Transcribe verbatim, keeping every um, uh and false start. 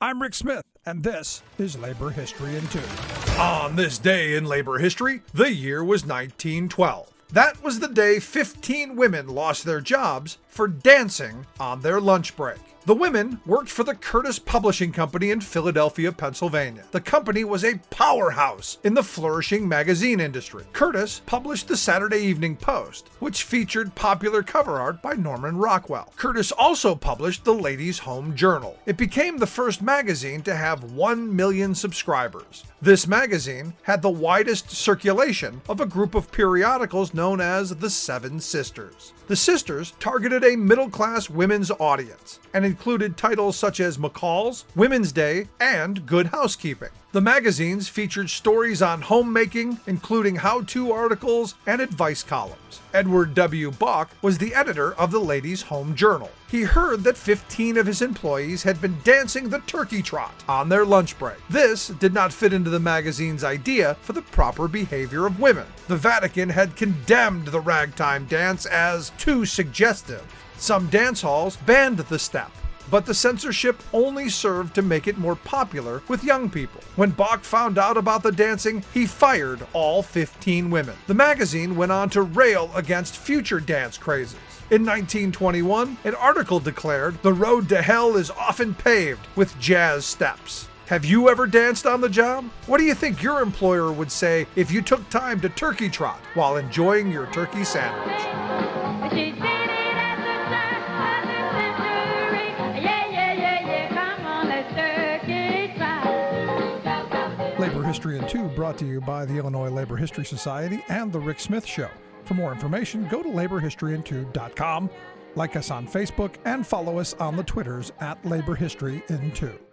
I'm Rick Smith, and this is Labor History in Two. On this day in labor history, the year was nineteen twelve. That was the day fifteen women lost their jobs for dancing on their lunch break. The women worked for the Curtis Publishing Company in Philadelphia, Pennsylvania. The company was a powerhouse in the flourishing magazine industry. Curtis published the Saturday Evening Post, which featured popular cover art by Norman Rockwell. Curtis also published the Ladies' Home Journal. It became the first magazine to have one million subscribers. This magazine had the widest circulation of a group of periodicals known as the Seven Sisters. The Sisters targeted a middle-class women's audience and included titles such as McCall's, Women's Day, and Good Housekeeping. The magazines featured stories on homemaking, including how-to articles and advice columns. Edward W. Bach was the editor of the Ladies' Home Journal. He heard that fifteen of his employees had been dancing the turkey trot on their lunch break. This did not fit into the magazine's idea for the proper behavior of women. The Vatican had condemned the ragtime dance as too suggestive. Some dance halls banned the step, but the censorship only served to make it more popular with young people. When Bach found out about the dancing, he fired all fifteen women. The magazine went on to rail against future dance crazes. In nineteen twenty-one, an article declared, "The road to hell is often paved with jazz steps." Have you ever danced on the job? What do you think your employer would say if you took time to turkey trot while enjoying your turkey sandwich? Labor History in Two brought to you by the Illinois Labor History Society and The Rick Smith Show. For more information, go to labor history in two dot com, like us on Facebook, and follow us on the Twitters at Labor History in Two.